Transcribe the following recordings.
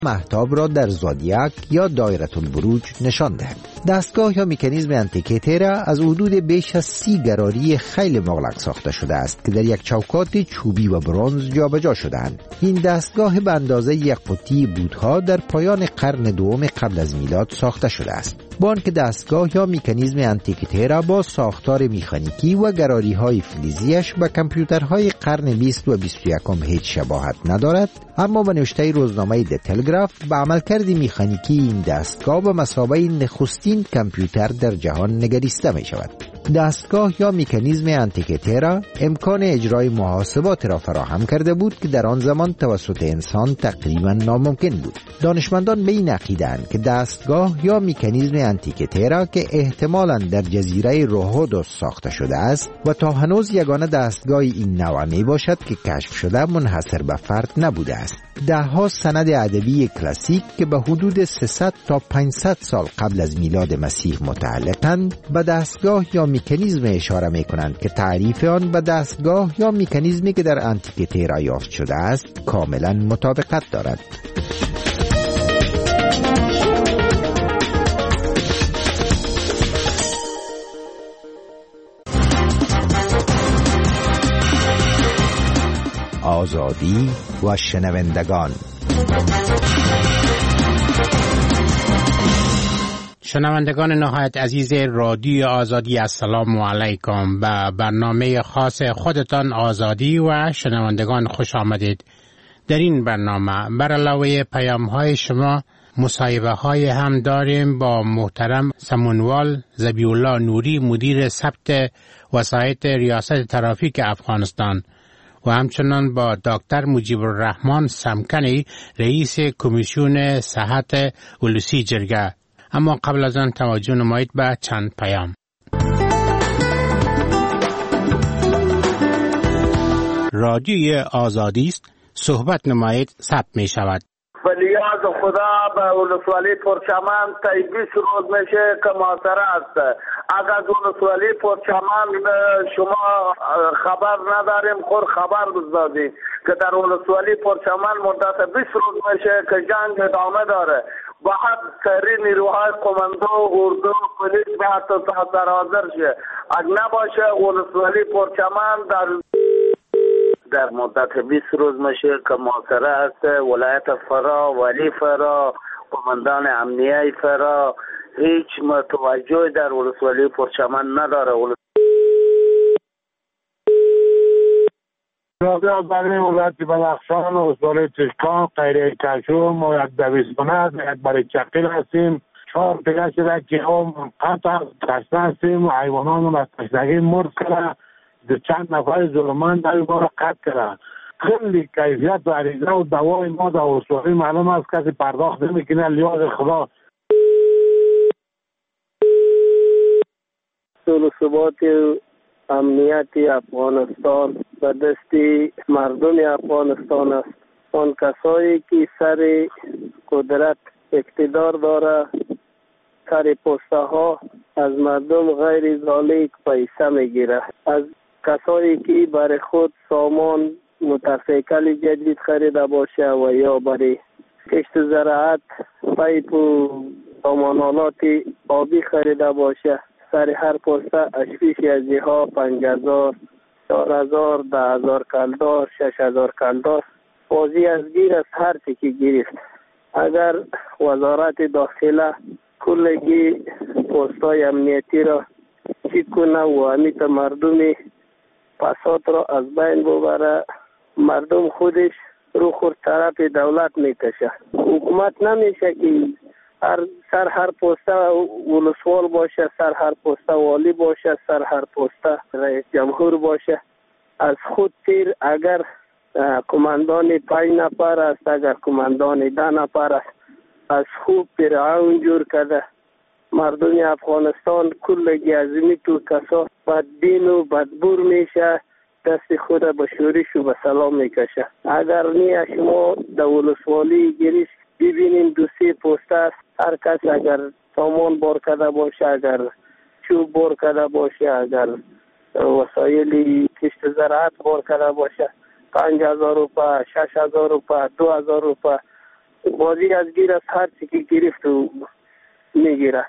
مهتاب را در زودیاک یا دایره البروج نشان دهد. دستگاه یا مکانیزم آنتیکیترا از حدود بیش از 30 گراری خیلی مغلق ساخته شده است که در یک چوکات چوبی و برنز جابجا شده‌اند. این دستگاه به اندازه یک قطی بودها در پایان قرن دوم قبل از میلاد ساخته شده است. با آنکه دستگاه یا مکانیزم آنتیکیترا با ساختار میخانیکی و گراری‌های فلزیش به کامپیوترهای قرن 20 و 21 هیچ شباهت ندارد، اما به نوشته روزنامه د تلگراف به عملکرد میخانیکی این دستگاه به مثابه نخستین کامپیوتر در جهان نگریسته می شود. دستگاه یا مکانیزم آنتیکیترا امکان اجرای محاسبات را فراهم کرده بود که در آن زمان توسط انسان تقریبا ناممکن بود. دانشمندان به این عقیده‌اند که دستگاه یا مکانیزم آنتیکیترا که احتمالاً در جزیره روهودوس ساخته شده است و تا هنوز یگانه دستگاه این نوع می باشد که کشف شده منحصر به فرد نبوده است. ده‌ها سند ادبی کلاسیک که به حدود 300 تا 500 سال قبل از میلاد مسیح متعلقند به دستگاه یا مکانیزم اشاره می کنند که تعریف آن به دستگاه یا مکانیزمی که در آنتیکیترا یافت شده است کاملا مطابقت دارد. آزادی و شنوندگان. شنوندگان نهایت عزیز رادیو آزادی، السلام علیکم. به برنامه خاص خودتان آزادی و شنوندگان خوش آمدید. در این برنامه بر علاوه پیام‌های شما مصاحبه های هم داریم با محترم سمونوال ذبیح‌الله نوری، مدیر ثبت وسایط ریاست ترافیک افغانستان، و همچنان با دکتر مجیب الرحمن سمکنی، رئیس کمیسیون صحت ولوسی جرگه. اما قبل از آن توجه نمایید به چند پیام. رادیوی آزادی است، صحبت نمایید، ثبت می شود. ولیعهد خدا به ولسوالی پرچمن تا 20 روز میشه که محاصره است. اگر از ولسوالی پرچمن شما خبر نداریم، خور خبر دادید که در ولسوالی پرچمن مدت 20 روز میشه که جنگ ادامه داره. باید سری نیروهای قماندو، اردو، پلیس باید تا حاضر شه. اگر نباشه ولسوالی پرچمن در مدت 20 روز میشه که محاصره است. ولایت فرا، ولی فرا، قماندان امنیه فرا هیچ متوجه در ولسوالی پرچمن نداره. رابطه برای ولایت بدخشان و استان چشکان، قیره کشوم و یک دویستانه یک برای چقیل هستیم. 4 دیگه شده که هم قطع کشته هستیم و حیوانان را تشنگی مرد کرده. چند نفر ظلمان در این بار قطع کرده. خیلی کیفیت و عریضه و دوای ما در ولسوالی معلوم است کسی پرداخت نمیکنه. لیاز خدا صلح و ثبات امنیت افغانستان به دست مردم افغانستان است. آن کسایی که سر قدرت اقتدار داره، سر پسته ها از مردم غیر ذالک پیسه میگیره. از کسایی که برای خود سامان موتورسیکل جدید خریده باشه و یا برای کشت زراعت پیپ و سامانالات آبی خریده باشه، سر هر پسته اشفیش ازی ها 5000 4000 10000 کلدار 6000 کلدار بازی از گیر از هر چی که گرفت. اگر وزارت داخله کلگی پستای امنیتی را چی کنه و امیت مردم پسات را از بین ببره، مردم خودش رو خود طرف دولت میکشه. حکومت نمیشه که سر هر پسته ولسوال باشه، سر هر پسته والی باشه، سر هر پسته رئیس جمهور باشه. از خود تیر اگر کماندان 5 نفر است، اگر کماندان 10 نفر است، از خوب فرعون جور کرده. مردم افغانستان کلگی ازمی تو کسا بدبین و بدبور میشه، دست خود به شورش و به سلام میکشه. اگر نه شما در ولسوالی گریش ببینین 2-3 پسته است، هر کس اگر سامان بار کرده باشه، اگر چوب بار کرده باشه، اگر وسایل کشت زراعت بار کرده باشه، 5000 روپیه، 6000 روپیه، 2000 روپیه بازی از گیر از هر چی که گرفت و میگیره.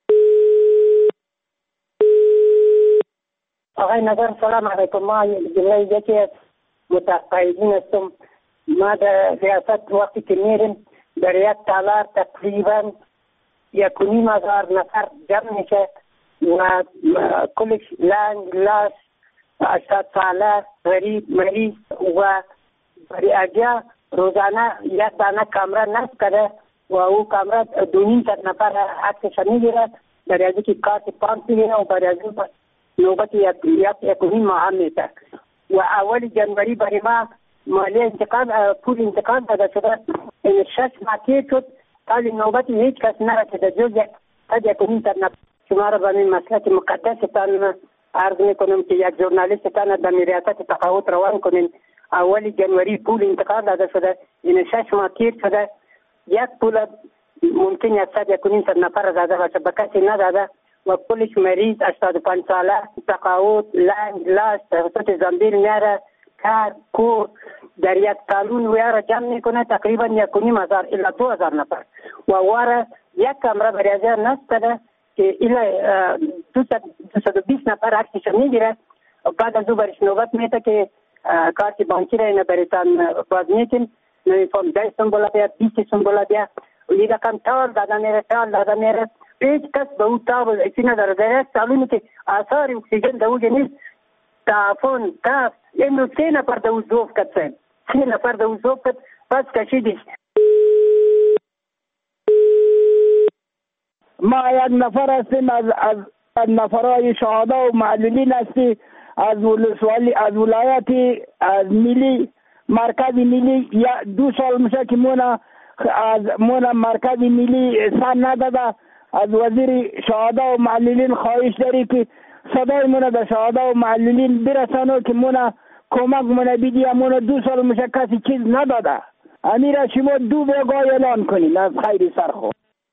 آقای نظر سلام علیکم. ما جمله یکی از متقاعدین هستم. ما در ریاست وقتی که میریم در یک تالار تقریبا 1,500 نفر جمع میشه و کلش لنگ لاس 80 ساله غریب مریض و برای اگه روزانه یک دانه کامره نصب کرده و او کامره 2,500 نفر عکسش میگیره. برای از که کارت پانس میگیره و برای از نوبت یک ماه هم میشه و اول جنوری برای ما مالی انتقال پول انتقال داده شده. این 6 ماه که شد تا نوبت هیچ کس نرسیده جز یک 1,500 نفر. شما را به این مسئله مقدستان عرض میکنم که یک ژورنالیستان در ریاست تقاعد روان کنین. اول جنوری پول انتقال داده شده. این 6 ماه تیر شده. یک پول ممکن است 1,500 نفر داده باشه به کسی نداده و پولش مریض 85 ساله تقاعد لنگ لاس توسط زنبیل میاره کار کور در یک قانون ویاره جمع میکنه تقریبا 1,500 الا 2,000 نفر و واره یک کمره برای از نصب کرده که الا 220 نفر عکسش میگیره و بعد از او برش نوبت میده که کارت بانکی را اینه بریتان باز میکن نوی فارم 10 سنبولا بیا 20 سنبولا بیا و این رقم تال داده میره هیچ کس به او تاب ایسی نداره. در یک سالونی که آثار اکسیژن در اوجه نیست تافون تاف اینو 3 نفر در او زوف کد سیم 3 نفر در او زوف کد پس کشیدیش. ما یک نفر هستیم از نفرهای شهدا و معلولین هستیم از ولایت از ملی مرکز ملی 2 سال میشه که مونا مرکز ملی سن نداده. از وزیر شهدا و معلولین خواهش داری که صدای مونا به شهدا و معلولین برسانو که مونا کمک مونا بیدی. مونا 2 سال میشه کسی چیز نداده. امیره شما 2 بگاه اعلان کنین از خیر سرخو.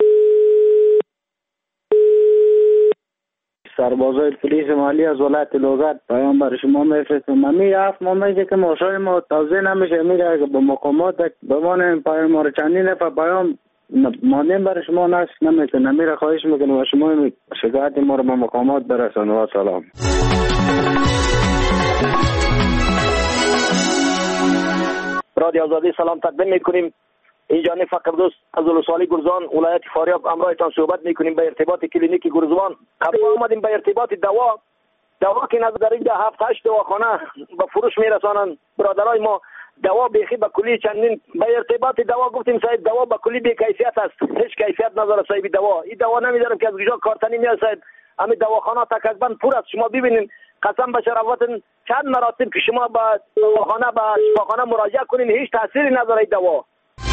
سربازای پلیس مالی از ولایت لوزات پیام بر شما میفرستم. امی 7 ماهی که ماشای ما توزیع نمیشه میره اگه به مقامات بمانه پیام ما رو چندین نفر پیام مانیم بر شما نمیتونه میره خواهش میکنم و شما شکایت ما رو به مقامات برسان. و سلام. رادیو آزادی سلام تقدیم میکنیم. اینجا فقر دوست از ولسوالی گرزان ولایت فاریاب امرایتان صحبت میکنیم به ارتباط کلینیک گرزوان. قبل آمدیم به ارتباط دوا که نظر اینجا 7-8 دواخانه به فروش میرسانن برادرای ما. دوا بیخی به کلی چندین به ارتباط دوا گفتیم صاحب دوا به کلی بی کیفیت است. هیچ کیفیت نداره صاحب دوا. این دوا نمیدارم که از کجا کارتنی میاد صاحب. همین دواخانه تقریبا پر است. شما ببینید قسم به شرافتن چند مراتب که شما به دواخانه به شفاخانه مراجعه کنین هیچ تأثیری نداره دوا.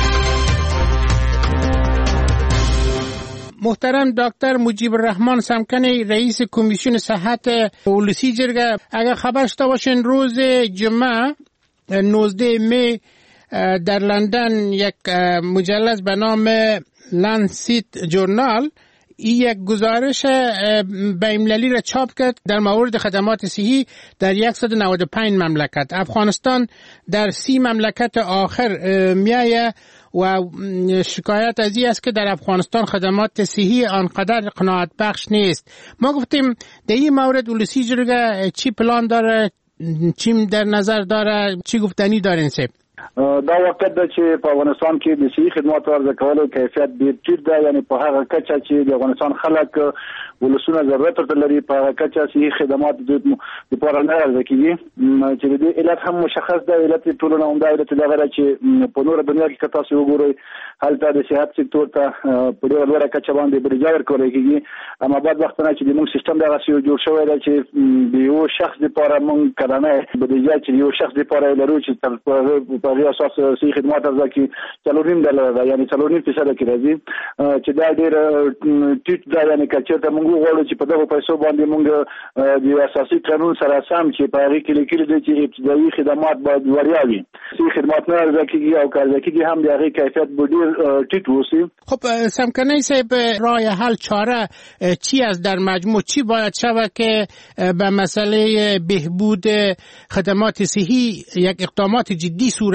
محترم دکتر مجیب الرحمن سمکنی رئیس کمیسیون صحت ولسی جرگه، اگر خبر شده باشین روز جمعه 19 می در لندن یک مجلد به نام لنسیت جورنال یک گزارش بین‌المللی را چاپ کرد در مورد خدمات صحی در 195 مملکت. افغانستان در 30 مملکت آخر میایه و شکایت از این است که در افغانستان خدمات صحی آنقدر قناعت بخش نیست. ما گفتیم در این مورد ولسی جرگه چی پلان داره، چی در نظر داره، چی گفتنی دارین سیب؟ دا وخت ده چې په افغانستان کې د صحي خدماتو عرضه کولو کیفیت ډیر ټیټ دی. یعنی په هغه کچه چې د افغانستان خلک ولسونه ضرورت ورته لري په هغه کچه صحي خدمات لپاره نه عرضه کیږي. چې د دې علت هم مشخص دی. علت ټولو نه عمده علت دا غره چې په نور دنیا کې که تاسو وګورئ هلته د صحت سکتور ته په ډېره لوړه کچه باندې بودیجه ورکول کیږي. اما بعد وخت نه چې د موږ سیستم دغه جوړ شوی دی چې د یو شخص لپاره موږ کلنه بودیجه چې یو شخص لپاره لرو چې په هغه اساس صحي خدمات ارزه کې $4.5 دی. یعنی 4.5% کې راځي چې دا ډېر ټیټ دی. یعنی کچې ته موږ غواړو چې په دغه پیسو باندې موږ د اساسي قانون سره سم چې په هغه کې لیکل دي چې ابتدایي خدمات باید وړیا وي. صحي خدمات نه ارزه کېږي او که ارزه کېږي هم د هغې کیفیت به ډېر ټیټ اوسي. خب سمکنی صاحب راه حل چاره چی است در مجموع؟ چی باید شود که به مسئله بهبود خدمات صحی یک اقدامات جدی صورت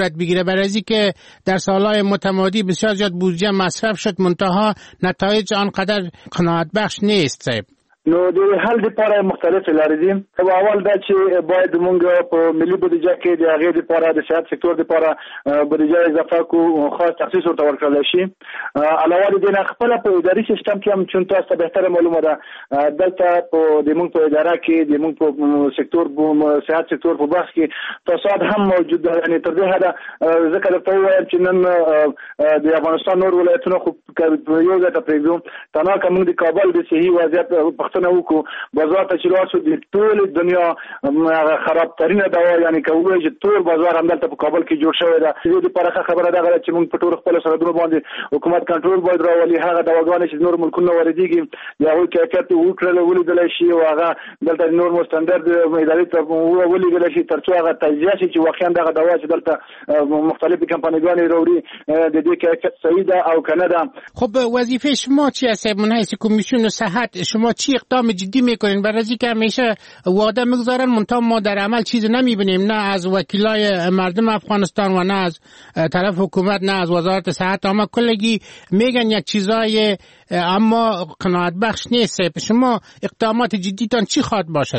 صورت بگیره، برای از که در سالهای متمادی بسیار زیاد بودجه مصرف شد منتها نتایج آنقدر قناعت بخش نیست صاحب؟ نو د حل لپاره مختلف لارې دي. اول دا چې باید موږ په ملي بودیجه کې د هغې لپاره د صحت سکتور لپاره بودیجه اضافه کو، خاص تخصیص ورته ورکړل شي. علاوه د دې نه خپل په اداري سیستم کې هم چې تاسو ته بهتره معلومه ده دلته د موږ په اداره کې د موږ په سکتور صحت سکتور په بحث کې فساد هم موجود ده. یعنی تر دې حده ځکه درته ووایم چې نن د افغانستان نور ولایتونه خو یو ځای ته پرېږدو، تنها که موږ د کابل د صحي وضعیت نوکو بازار ته چې راسو د ټول دنیا خراب ترینه دوا، یعنی کوي چې ټول بازار همدلته په کابل کې جوړ شوی دی. دې لپاره خبره ده چې موږ په ټول خپل سرحدونو باندې حکومت کنټرول باید راولي. هغه دواګانې چې نور ملکونه واردېږي یا هغوی کیفیت وکړل ولیدلی شي او هغه دلته نور مستندرد ادارې ته ولیدلی شي تر څو هغه تجزیه شي چې واقعا دغه دوا چې دلته مختلفې کمپانیګانې راوړي د دې کیفیت صحیح ده او که نه ده. خب وظیفه شما چی است من حیث کمیسیون صحت؟ شما چی اقدام جدی میکنین؟ برای اینکه همیشه وعده میگذارن منتها ما در عمل چیزی نمیبینیم، نه از وکیلای مردم افغانستان و نه از طرف حکومت نه از وزارت صحت. اما کلگی میگن یک چیزای اما قناعت بخش نیست. شما اقدامات جدیتان چی خواد باشه؟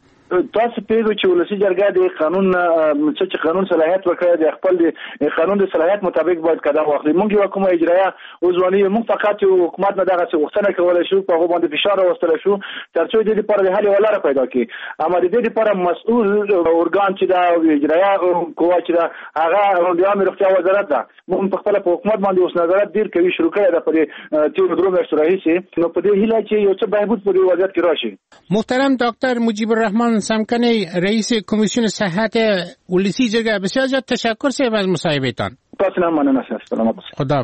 تاسو پیږو چې ولسی جرګه د قانون چې قانون صلاحیت ورکړي د خپل د قانون د صلاحیت مطابق باید قدم واخلي. موږ یو کومه اجرایه وزواني موږ فقط حکومت نه دغه څه وختنه کولای شو، په هغه باندې فشار راوستل شو ترڅو د دې لپاره د حل ولاره پیدا کړي. اما د دې لپاره مسؤل اورګان چې دا اجرایه قوه چې دا هغه د امر روغتیا وزارت ده. موږ په خپل حکومت باندې اوس نظارت ډیر کوي شروع کړی ده په تیر درو میاشتو راهیسې. نو په دې هیله چې یو څه بهبود په دې وضعیت کې راشي. محترم دکتر مجیب الرحمن سمکنی، رئیس کمیسیون صحت ولسی جرګه، بسیار زیاد تشکر صاحب از مصاحبهتان. تاسو نه مننه. سلامت. خدا.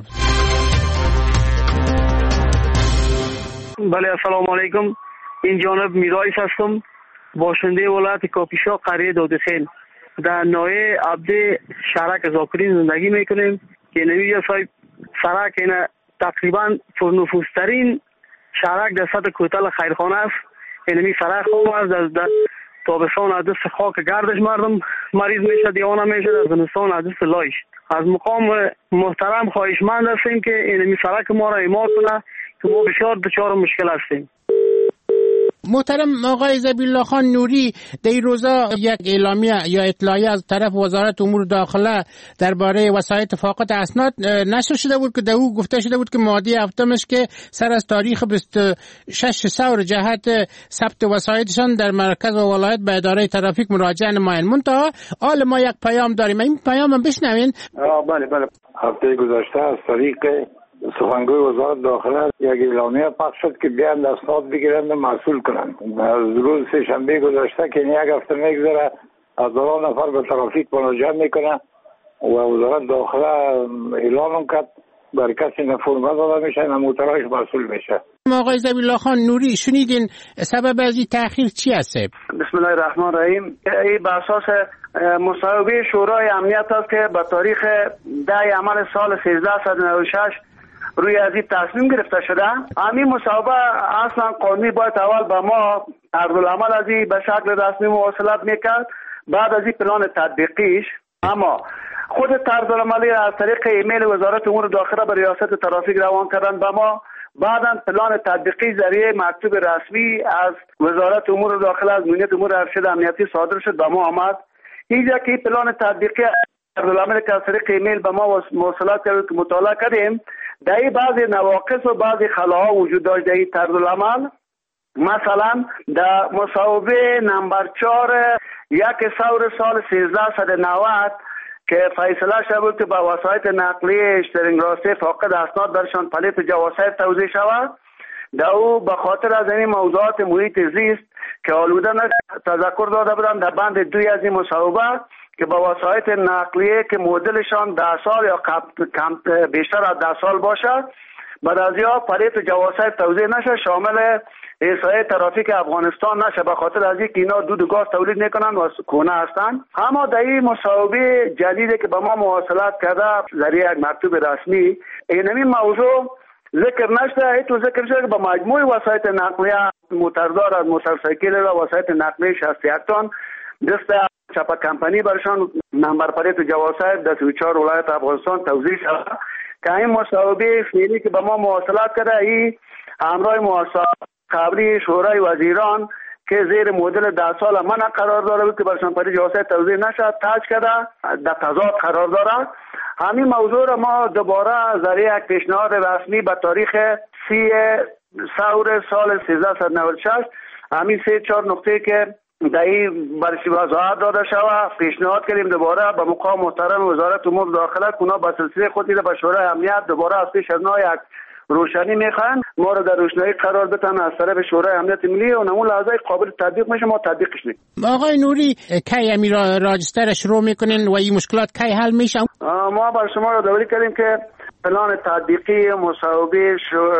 بله السلام علیکم. این جانب میرایس هستم، باشنده ولایت کاپیشا قریه دودخیل در ناحیه عبد شرک زاکرین زندگی میکنیم که نویجا صاحب شرک اینا تقریبا پرنفوذترین شرک در سطح کوتل خیرخانه است. اینمی شرک هم در تابستان از دست خاک گردش مردم مریض میشه، دیوانه میشه، در زمستان از دست لایش. از مقام محترم خواهشمند هستیم که اینمی سرک ما را اعمار کنه که ما بسیار دچار مشکل هستیم. محترم آقای ذبیح خان نوری، در این روزا یک اعلامیه یا اطلاعیه از طرف وزارت امور داخله درباره وسایط فاقد اسناد نشر شده بود که در او گفته شده بود که ماده هفتمش که سر از تاریخ 26 ثور جهت ثبت وسایطشان در مرکز و ولایت به اداره ترافیک مراجعه نمایند. منتها حال ما یک پیام داریم، این پیام هم بشنوین. بله. هفته گذشته از طریق سخنگوی وزارت داخله یک اعلامیه پخش شد که بیان اسناد بگیرند و مسئول کنند. از روز سه‌شنبه گذشته که یک هفته میگذره از 2 نفر به ترافیک مراجعه میکنه و وزارت داخله اعلام کرد بر کسی نه فرمه داده میشه نه موتراش مسئول میشه. آقای ذبیح خان نوری، شنیدین سبب از این تأخیر چی است؟ بسم الله الرحمن الرحیم. این به اساس مصوبه شورای امنیت است که به تاریخ 10 عمل سال 1396 روی از این تصمیم گرفته شده. همین مصوبه اصلا قانونی باید اول به ما عرضالعمل از این به شکل رسمی مواصلت میکرد، بعد از این پلان تطبیقیش. اما خود طرزالعملی از طریق ایمیل وزارت امور داخله به ریاست ترافیک روان کردن به ما، بعداً پلان تطبیقی ذریعه مکتوب رسمی از وزارت امور داخله از مدیریت امور ارشد امنیتی صادر شد به ما آمد. اینجا که پلان تطبیقی طرزالعمل که از طریق ایمیل به ما مواصلت کرد که مطالعه کردیم، در این بعضی نواقص و بعضی خلاها وجود داشت در این طرزالعمل. مثلا در مصوبه نمبر 4 1 ثور سال 1390 که فیصله شده بود که با وسایط نقلیه اشترینگ راسته فاقد اسناد درشان پلیت جواسایت توزیع شود، در او به خاطر از این موضوعات محیط زیست که آلوده تذکر داده بودند در بند 2 از این مصوبه که با وسایط نقلیه که مدلشان 10 سال یا کم بیشتر از 10 سال باشد، بعد از یا پلیت جواسایت توزیع نشه، شامل احصایه ترافیک افغانستان نشه، به خاطر از اینکه اینا دود گاز تولید میکنن و کونه هستن. اما در این مصوبه جدیدی که به ما مواصلت کرده ذریعه یک مکتوب رسمی، اینمی موضوع ذکر نشده. تو ذکر شده که با مجموع وسایط نقلیه موتردار از موتورسایکل و وسایط نقلیه 61 تن دست چپا کمپانی برشان نمبر پلیت جواسایت در 34 ولایت افغانستان توزیع شد که این مصاحبه فعلی که به ما مواصلات کرده این همراه مواصلات قبلی شورای وزیران که زیر مدل 10 سال من قرار داره که برشان پلیت جواسایت توزیع نشد تاج کرده در تضاد قرار داره. همین موضوع را ما دوباره ذریعه یک پیشنهاد رسمی به تاریخ 30 سور سال 1396 همین 3-4 نقطه که در این برشی وضاحت داده شود پیشنهاد کردیم دوباره به مقام محترم وزارت امور داخله اونا به سلسله خودی به شورای امنیت دوباره از پیش از نو یک روشنی میخوان ما رو در روشنایی قرار بدن از طرف شورای امنیت ملی و اون لحظه قابل تطبیق میشه ما تطبیقش میکنیم. آقای نوری کی امیر راجستر شروع میکنین و این مشکلات کی حل میشه؟ ما بر شما رو داوری کردیم که پلان تطبیقی مصاحبه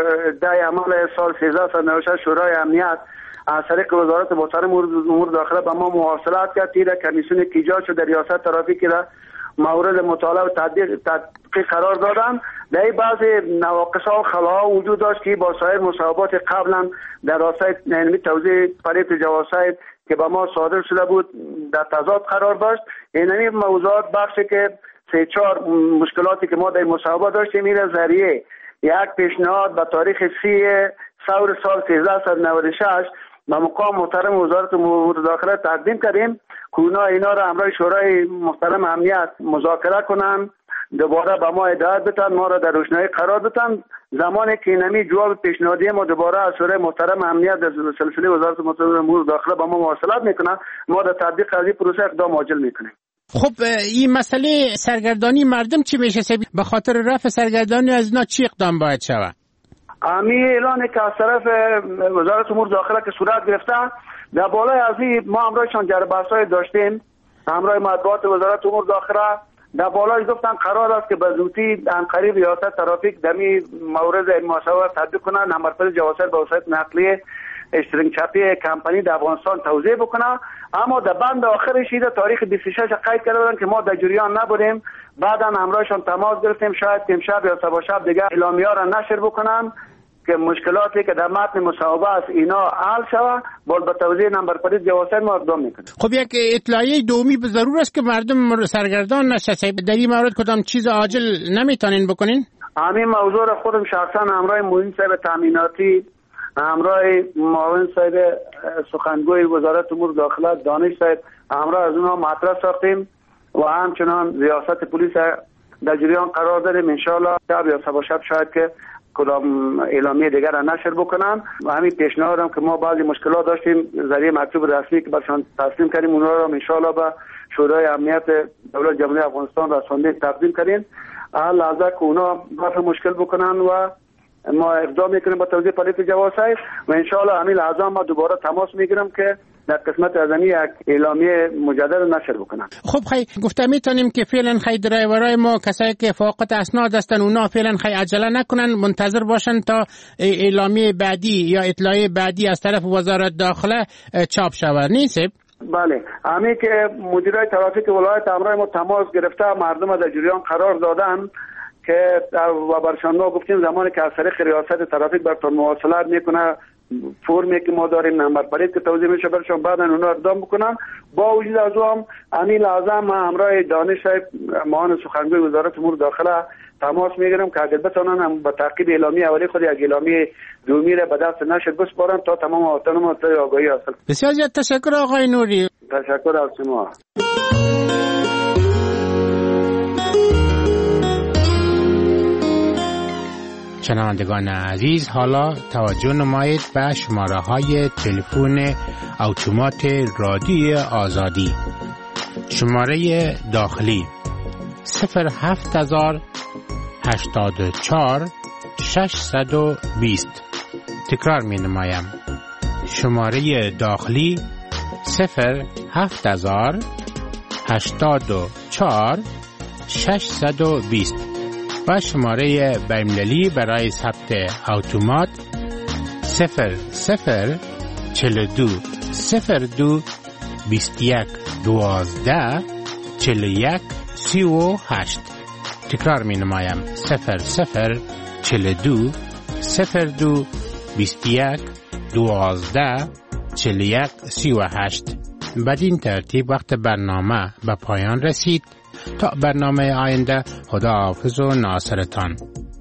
در عمل سال 1396 شورای امنیت از طریق وزارت محترم امور داخله با ما مواصلات کرد که کمیسیون که ایجاد شده ریاست ترافیکی را مورد مطالعه و تطبیق قرار دادن. در این بعضی نواقص و خلاها وجود داشت که با سایر مصاحبات قبلا در راستای علمی توزیع پلیت جواسایت که با ما صادر شده بود در تضاد قرار داشت. این موضوعات بخشی که 3-4 مشکلاتی که ما در مصاحبه داشتیم میره ذریعه یک پیشنهاد به تاریخ 30 سور سال 1396 به مقام محترم وزارت امور داخله تقدیم کردیم که اینا را همراه شورای محترم امنیت مذاکره کنن دوباره به ما هدایت بدن ما را در روشنایی قرار بدن. زمانی که اینمی جواب پیشنهادی ما دوباره از شورای محترم امنیت در سلسله وزارت محترم امور داخله با ما مواصلات میکنن ما در تطبیق از این پروسه اقدام عاجل میکنیم. خب این مسئله سرگردانی مردم چی میشه؟ به خاطر رفع سرگردانی از اینا چی اقدام باید شود؟ امی اعلان که از طرف وزارت امور داخله که صورت گرفته در بالای از این ما همراهشان جربه‌های داشتیم همراه مطبوعات وزارت امور داخله در بالای گفتن قرار است که به زودی انقریب ریاست ترافیک دمی مورد مصاحبه تطبیق کنن نمبر پلیت جواسایت به وسایل نقلیه اشترینگ چپی کمپانی در افغانستان توزیع بکنه. اما در بند آخرش تاریخ 26 قید کرده بودن که ما در جریان نبودیم. بعدا همراهشان تماس گرفتیم شاید امشب یا صبح شب دیگه اعلامیه را نشر بکنن که مشکلاتی که در متن مصاحبه است اینا حل شود با توزیع نمبر پلیت جواسایت ما اقدام میکنیم. خب یک اطلاعیه دومی به ضرور است که مردم سرگردان نشه. در این مورد کدام چیز عاجل نمیتونین بکنین؟ همین موضوع را خودم شخصا همراه معین صاحب تامیناتی همراه معاون صاحب سخنگوی وزارت امور داخله دانش صاحب همراه از اونها مطرح ساختیم و همچنان ریاست پلیس در جریان قرار داریم. انشاءالله شب یا صبح شب شاید که کدام اعلامیه دیگر را نشر بکنن و همین پیشنهادم که ما بعضی مشکلات داشتیم ذریعه مکتوب رسمی که برشان تسلیم کردیم اونها را انشاءالله به شورای امنیت دولت جمهوری افغانستان رسانده تقدیم کردیم هر لحظه که اونا رفع مشکل بکنن و ما اقدام میکنیم با توزیع پلیت جواسایت و انشاءالله همین لحظه ما دوباره تماس میگیرم که در قسمت ازمی یک اعلامیه مجدد نشر بکنن. خب گفته میتونیم که فعلا درایورای ما کسایی که فاقد اسناد هستن اونا فعلا عجله نکنن منتظر باشن تا اعلامیه بعدی یا اطلاعیه بعدی از طرف وزارت داخله چاپ شود نیست؟ بله همین که مدیرای ترافیک ولایت همراه ما تماس گرفته مردم در جریان قرار دادن که و برشان ما گفتیم زمانی که از طریق ریاست ترافیک براتون مواصلات میکنه فرمی که ما داریم نمبر پلیت که توزیع میشه برشان بعدا اونا اقدام بکنن. با وجود از هم همین لازم ما همراه دانش صاحب معاون سخنگوی وزارت امور داخله تماس میگیرم که اگر بتونن هم با تعقیب اعلامیه اولی خود یک اعلامیه دومی را به دست نشر بسپارن تا تمام آتانم آگاهی حاصل. بسیار زیاد تشکر آقای نوری. تشکر از شما. شنوندگان عزیز حالا توجه نمایید به شماره های تلفن اتومات رادیو آزادی. شماره داخلی 07084 620. تکرار می نمایم. شماره داخلی 07084 620 و شماره بین‌المللی برای ثبت اتومات 0042 02 21 12 41 38. تکرار می نمایم 0042 02 21 12 41 38. بدین ترتیب وقت برنامه به پایان رسید. تا برنامه آینده، خداحافظ و ناصرتان.